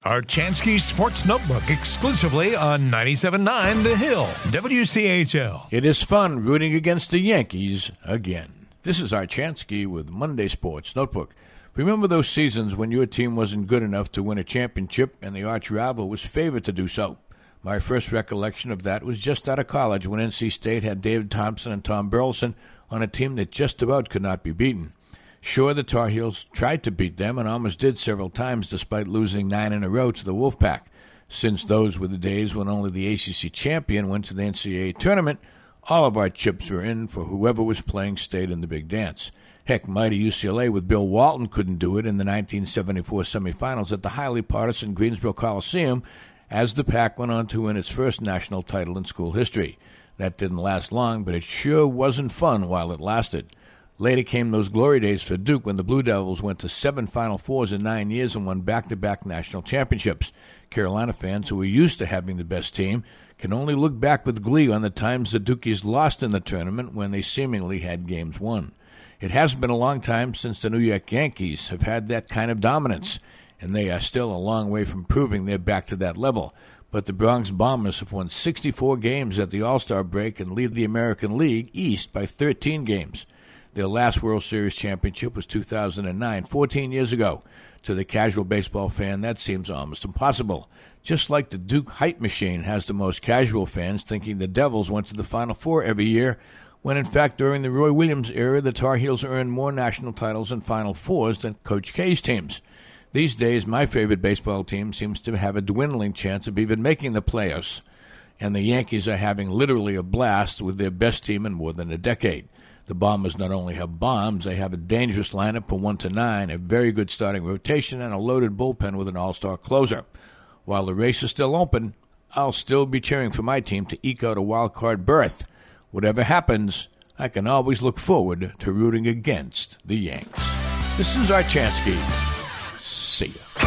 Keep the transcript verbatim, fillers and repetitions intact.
Archansky Sports Notebook exclusively on ninety-seven point nine The Hill, W C H L. It is fun rooting against the Yankees again. This is Archansky with Monday Sports Notebook. Remember those seasons when your team wasn't good enough to win a championship and the arch rival was favored to do so? My first recollection of that was just out of college when N C State had David Thompson and Tom Burleson on a team that just about could not be beaten. Sure, the Tar Heels tried to beat them and almost did several times despite losing nine in a row to the Wolfpack. Since those were the days when only the A C C champion went to the N C double A tournament, all of our chips were in for whoever was playing state in the big dance. Heck, mighty U C L A with Bill Walton couldn't do it in the nineteen seventy-four semifinals at the highly partisan Greensboro Coliseum as the Pack went on to win its first national title in school history. That didn't last long, but it sure wasn't fun while it lasted. Later came those glory days for Duke when the Blue Devils went to seven Final Fours in nine years and won back-to-back national championships. Carolina fans, who were used to having the best team, can only look back with glee on the times the Dukies lost in the tournament when they seemingly had games won. It hasn't been a long time since the New York Yankees have had that kind of dominance, and they are still a long way from proving they're back to that level. But the Bronx Bombers have won sixty-four games at the All-Star break and lead the American League East by thirteen games. Their last World Series championship was two thousand nine, fourteen years ago. To the casual baseball fan, that seems almost impossible. Just like the Duke hype machine has the most casual fans thinking the Devils went to the Final Four every year, when in fact during the Roy Williams era, the Tar Heels earned more national titles and Final Fours than Coach K's teams. These days, my favorite baseball team seems to have a dwindling chance of even making the playoffs, and the Yankees are having literally a blast with their best team in more than a decade. The Bombers not only have bombs, they have a dangerous lineup from one to nine, a very good starting rotation, and a loaded bullpen with an all-star closer. While the race is still open, I'll still be cheering for my team to eke out a wild-card berth. Whatever happens, I can always look forward to rooting against the Yanks. This is Archansky. See ya.